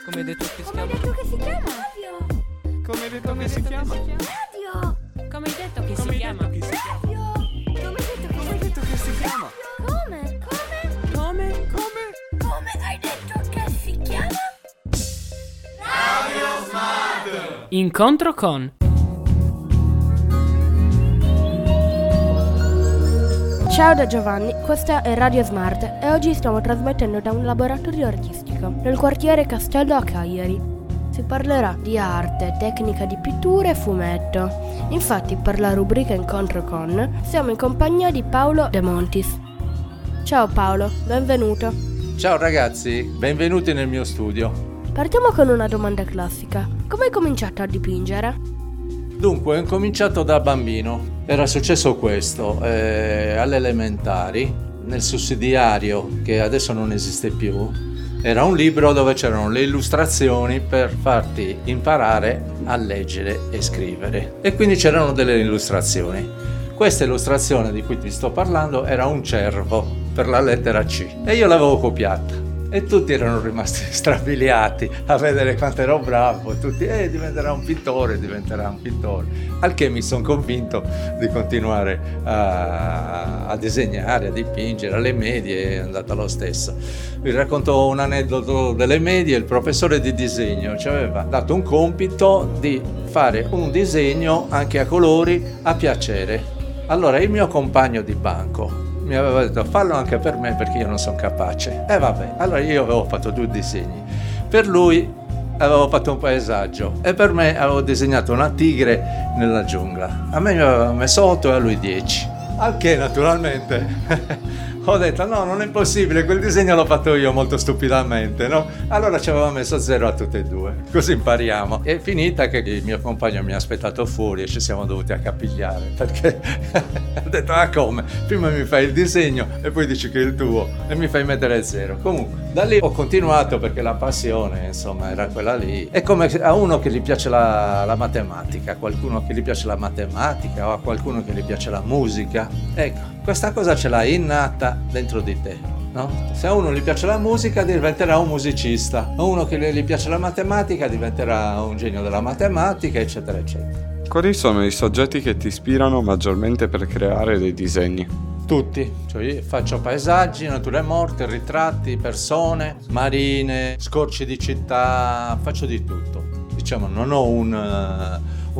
Come hai detto che si Come hai chiama? detto che si chiama? Radio. Come hai detto che si chiama? Radio. Come hai detto che si Come hai chiama? detto che si chiama? Radio. Come hai detto Come hai detto che si chiama? Come? Come hai detto che si chiama? Incontro con. Ciao da Giovanni, questa è Radio Smart e oggi stiamo trasmettendo da un laboratorio artistico nel quartiere Castello a Cagliari. Si parlerà di arte, tecnica di pittura e fumetto. Infatti per la rubrica Incontro con siamo in compagnia di Paolo De Montis. Ciao Paolo, benvenuto. Ciao ragazzi, benvenuti nel mio studio. Partiamo con una domanda classica. Come hai cominciato a dipingere? Dunque, ho cominciato da bambino. Era successo questo, alle elementari, nel sussidiario, che adesso non esiste più, era un libro dove c'erano le illustrazioni per farti imparare a leggere e scrivere. E quindi c'erano delle illustrazioni. Questa illustrazione di cui ti sto parlando era un cervo per la lettera C e io l'avevo copiata. E tutti erano rimasti strabiliati a vedere quanto ero bravo, tutti diventerà un pittore. Al che mi sono convinto di continuare a disegnare, a dipingere. Alle medie è andata lo stesso. Vi racconto un aneddoto delle medie. Il professore di disegno ci aveva dato un compito di fare un disegno anche a colori a piacere. Allora il mio compagno di banco mi aveva detto fallo anche per me perché io non sono capace. E vabbè, allora io avevo fatto 2 disegni. Per lui avevo fatto un paesaggio e per me avevo disegnato una tigre nella giungla. A me mi aveva messo 8 e a lui 10. Al che naturalmente ho detto no, non è possibile, quel disegno l'ho fatto io molto stupidamente, no? Allora ci aveva messo 0 a tutte e 2, così impariamo. È finita che il mio compagno mi ha aspettato fuori e ci siamo dovuti accapigliare perché ho detto come? Prima mi fai il disegno e poi dici che è il tuo e mi fai mettere 0. Comunque da lì ho continuato perché la passione insomma era quella lì. È come a uno che gli piace la matematica, a qualcuno che gli piace la matematica o a qualcuno che gli piace la musica. Ecco, questa cosa ce l'hai innata dentro di te, no? Se a uno gli piace la musica diventerà un musicista, a uno che gli piace la matematica diventerà un genio della matematica, eccetera, eccetera. Quali sono i soggetti che ti ispirano maggiormente per creare dei disegni? Tutti, cioè io faccio paesaggi, nature morte, ritratti, persone, marine, scorci di città, faccio di tutto. Diciamo, non ho un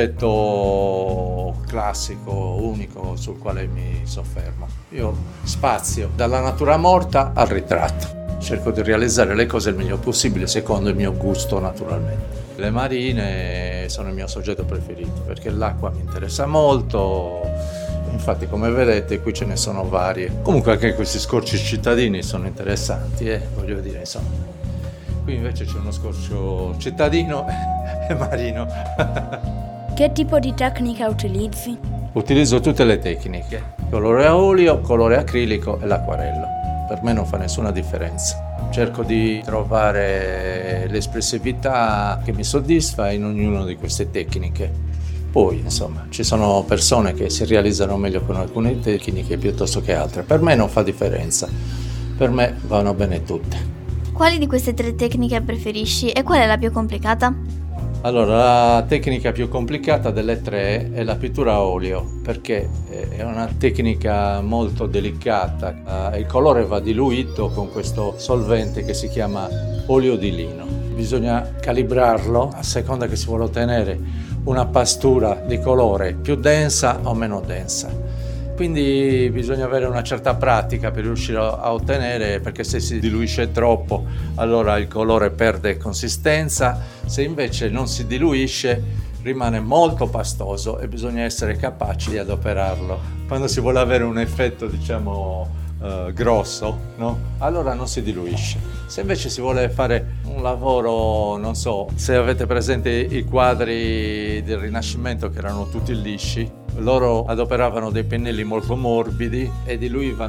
soggetto classico, unico sul quale mi soffermo. Io spazio dalla natura morta al ritratto. Cerco di realizzare le cose il meglio possibile secondo il mio gusto naturalmente. Le marine sono il mio soggetto preferito perché l'acqua mi interessa molto. Infatti come vedete qui ce ne sono varie. Comunque anche questi scorci cittadini sono interessanti, voglio dire insomma. Qui invece c'è uno scorcio cittadino e marino. Che tipo di tecnica utilizzi? Utilizzo tutte le tecniche, colore a olio, colore acrilico e l'acquarello. Per me non fa nessuna differenza. Cerco di trovare l'espressività che mi soddisfa in ognuna di queste tecniche. Poi, insomma, ci sono persone che si realizzano meglio con alcune tecniche piuttosto che altre. Per me non fa differenza. Per me vanno bene tutte. Quali di queste 3 tecniche preferisci e qual è la più complicata? Allora, la tecnica più complicata delle 3 è la pittura a olio, perché è una tecnica molto delicata. Il colore va diluito con questo solvente che si chiama olio di lino. Bisogna calibrarlo a seconda che si vuole ottenere una pastura di colore più densa o meno densa. Quindi bisogna avere una certa pratica per riuscire a ottenere, perché se si diluisce troppo allora il colore perde consistenza, se invece non si diluisce rimane molto pastoso e bisogna essere capaci di adoperarlo. Quando si vuole avere un effetto diciamo grosso, no? Allora non si diluisce. Se invece si vuole fare un lavoro, non so, se avete presente i quadri del Rinascimento che erano tutti lisci, loro adoperavano dei pennelli molto morbidi e diluivano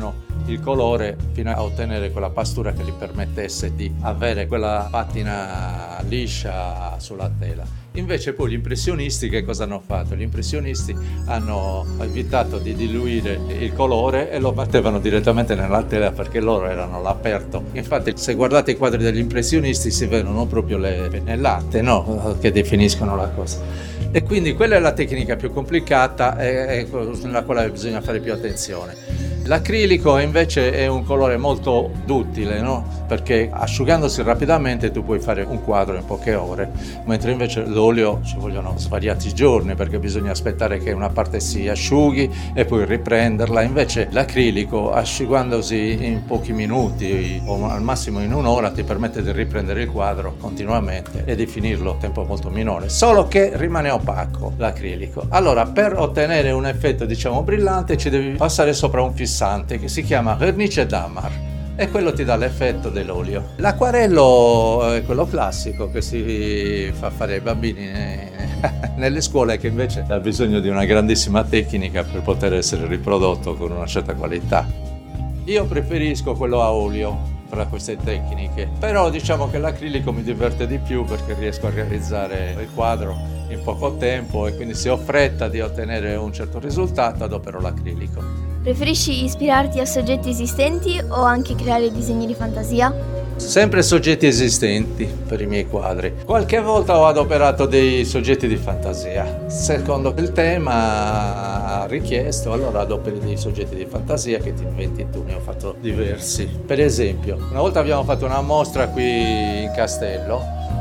il colore fino a ottenere quella pastura che gli permettesse di avere quella patina liscia sulla tela. Invece poi gli impressionisti che cosa hanno fatto? Gli impressionisti hanno evitato di diluire il colore e lo battevano direttamente nella tela, perché loro erano all'aperto. Infatti se guardate i quadri degli impressionisti si vedono proprio le pennellate, no? Che definiscono la cosa. E quindi quella è la tecnica più complicata e nella quale bisogna fare più attenzione. L'acrilico invece è un colore molto duttile, no? Perché asciugandosi rapidamente tu puoi fare un quadro in poche ore, mentre invece l'olio ci vogliono svariati giorni, perché bisogna aspettare che una parte si asciughi e poi riprenderla. Invece l'acrilico, asciugandosi in pochi minuti o al massimo in un'ora, ti permette di riprendere il quadro continuamente e di finirlo a tempo molto minore, solo che rimane opaco l'acrilico. Allora, per ottenere un effetto diciamo brillante ci devi passare sopra un fissante che si chiama vernice Damar, e quello ti dà l'effetto dell'olio. L'acquarello è quello classico che si fa fare ai bambini nelle scuole, che invece ha bisogno di una grandissima tecnica per poter essere riprodotto con una certa qualità. Io preferisco quello a olio fra queste tecniche, però diciamo che l'acrilico mi diverte di più perché riesco a realizzare il quadro in poco tempo, e quindi se ho fretta di ottenere un certo risultato adopero l'acrilico. Preferisci ispirarti a soggetti esistenti o anche creare disegni di fantasia? Sempre soggetti esistenti per i miei quadri. Qualche volta ho adoperato dei soggetti di fantasia. Secondo il tema richiesto, allora adoperi dei soggetti di fantasia che ti inventi tu. Ne ho fatto diversi. Per esempio, una volta abbiamo fatto una mostra qui in Castello,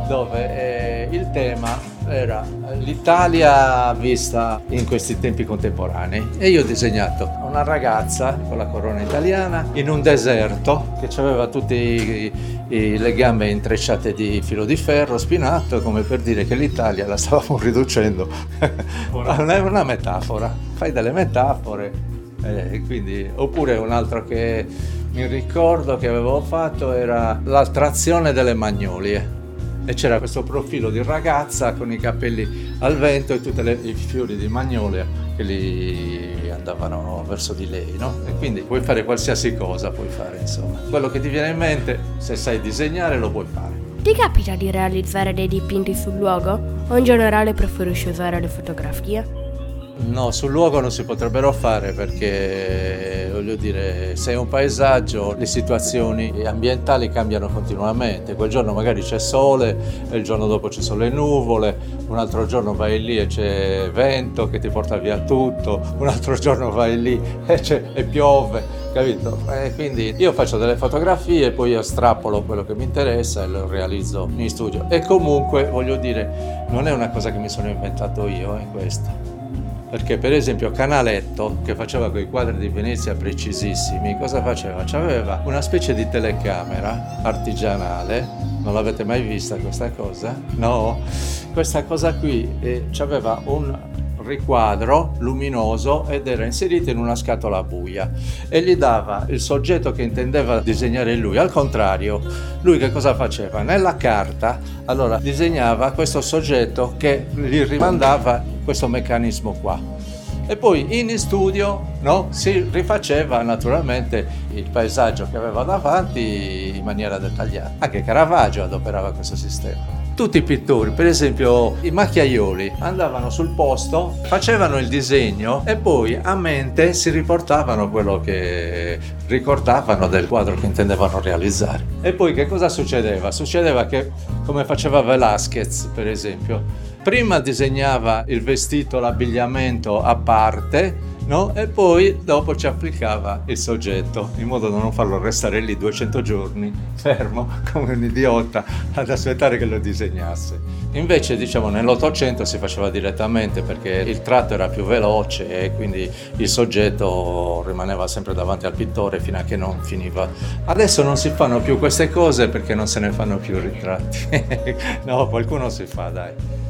dove il tema era l'Italia vista in questi tempi contemporanei, e io ho disegnato una ragazza con la corona italiana in un deserto che aveva tutte le gambe intrecciate di filo di ferro spinato, come per dire che l'Italia la stavamo riducendo. È una metafora, fai delle metafore, quindi. Oppure un altro che mi ricordo che avevo fatto era l'attrazione delle magnolie, e c'era questo profilo di ragazza con i capelli al vento e tutti i fiori di magnolia che li andavano verso di lei, no? E quindi puoi fare qualsiasi cosa, puoi fare, insomma. Quello che ti viene in mente, se sai disegnare, lo puoi fare. Ti capita di realizzare dei dipinti sul luogo o in generale preferisci usare le fotografie? No, sul luogo non si potrebbero fare perché, voglio dire, se è un paesaggio, le situazioni ambientali cambiano continuamente. Quel giorno magari c'è sole e il giorno dopo ci sono le nuvole, un altro giorno vai lì e c'è vento che ti porta via tutto, un altro giorno vai lì e piove, capito? Quindi io faccio delle fotografie, poi io strappolo quello che mi interessa e lo realizzo in studio. E comunque, voglio dire, non è una cosa che mi sono inventato io, questa. Perché per esempio Canaletto, che faceva quei quadri di Venezia precisissimi, cosa faceva? C'aveva una specie di telecamera artigianale, non l'avete mai vista questa cosa? No? Questa cosa qui c'aveva un riquadro luminoso ed era inserito in una scatola buia e gli dava il soggetto che intendeva disegnare lui. Al contrario, lui che cosa faceva? Nella carta allora disegnava questo soggetto che gli rimandava questo meccanismo qua, e poi in studio, no, si rifaceva naturalmente il paesaggio che aveva davanti in maniera dettagliata. Anche Caravaggio adoperava questo sistema. Tutti i pittori, per esempio i macchiaioli, andavano sul posto, facevano il disegno e poi a mente si riportavano quello che ricordavano del quadro che intendevano realizzare. E poi che cosa succedeva? Succedeva che, come faceva Velázquez per esempio, prima disegnava il vestito, l'abbigliamento a parte, no? E poi dopo ci applicava il soggetto, in modo da non farlo restare lì 200 giorni fermo come un idiota ad aspettare che lo disegnasse. Invece, diciamo, nell'Ottocento si faceva direttamente perché il tratto era più veloce e quindi il soggetto rimaneva sempre davanti al pittore fino a che non finiva. Adesso non si fanno più queste cose perché non se ne fanno più ritratti. No, qualcuno si fa, dai.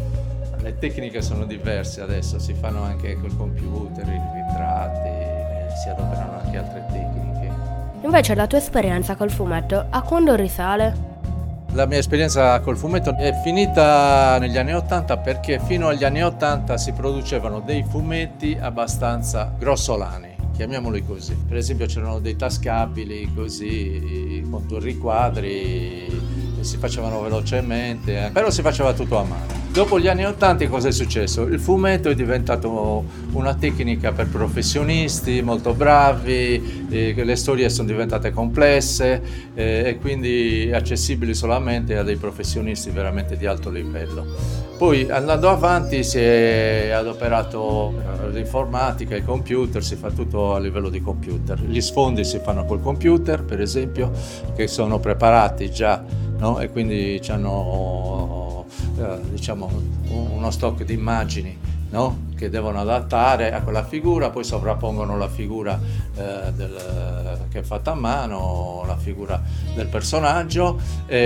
Le tecniche sono diverse adesso, si fanno anche col computer, i ritratti, si adoperano anche altre tecniche. Invece la tua esperienza col fumetto a quando risale? La mia esperienza col fumetto è finita negli anni 80 perché fino agli anni 80 si producevano dei fumetti abbastanza grossolani. chiamiamoli così. Per esempio c'erano dei tascabili così con 2 riquadri, si facevano velocemente, però si faceva tutto a mano. Dopo gli anni '80 cosa è successo? Il fumetto è diventato una tecnica per professionisti molto bravi, le storie sono diventate complesse e quindi accessibili solamente a dei professionisti veramente di alto livello. Poi andando avanti si è adoperato l'informatica, il computer, si fa tutto a livello di computer. Gli sfondi si fanno col computer, per esempio, che sono preparati già, no? E quindi hanno diciamo uno stock di immagini, no? Che devono adattare a quella figura, poi sovrappongono la figura che è fatta a mano, la figura del personaggio,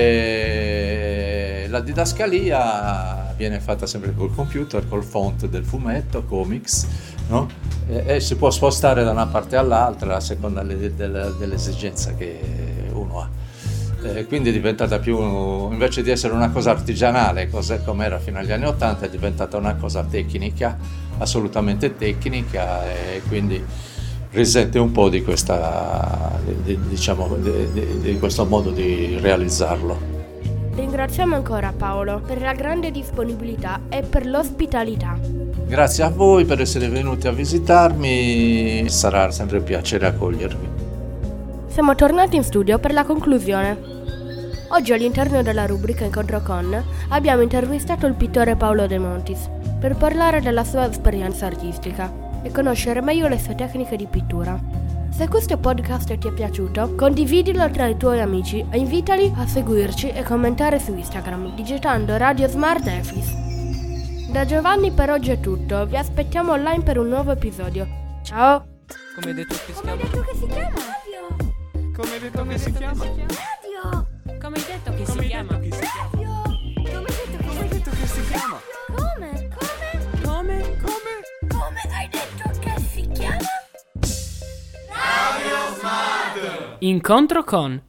e la didascalia viene fatta sempre col computer, col font del fumetto, comics, no? E si può spostare da una parte all'altra a seconda dell'esigenza che uno ha. Quindi è diventata più, invece di essere una cosa artigianale, come era fino agli anni '80, è diventata una cosa tecnica, assolutamente tecnica, e quindi risente un po' di questa, diciamo, di questo modo di realizzarlo. Ringraziamo ancora Paolo per la grande disponibilità e per l'ospitalità. Grazie a voi per essere venuti a visitarmi, sarà sempre un piacere accogliervi. Siamo tornati in studio per la conclusione. Oggi all'interno della rubrica Incontro con abbiamo intervistato il pittore Paolo De Montis per parlare della sua esperienza artistica e conoscere meglio le sue tecniche di pittura. Se questo podcast ti è piaciuto, condividilo tra i tuoi amici e invitali a seguirci e commentare su Instagram digitando Radio Smart Efis. Da Giovanni per oggi è tutto, vi aspettiamo online per un nuovo episodio. Ciao! Come hai detto che si chiama? Come hai detto che si chiama? Come hai detto che si chiama? Come hai detto che si chiama? Come hai detto che si chiama? Incontro con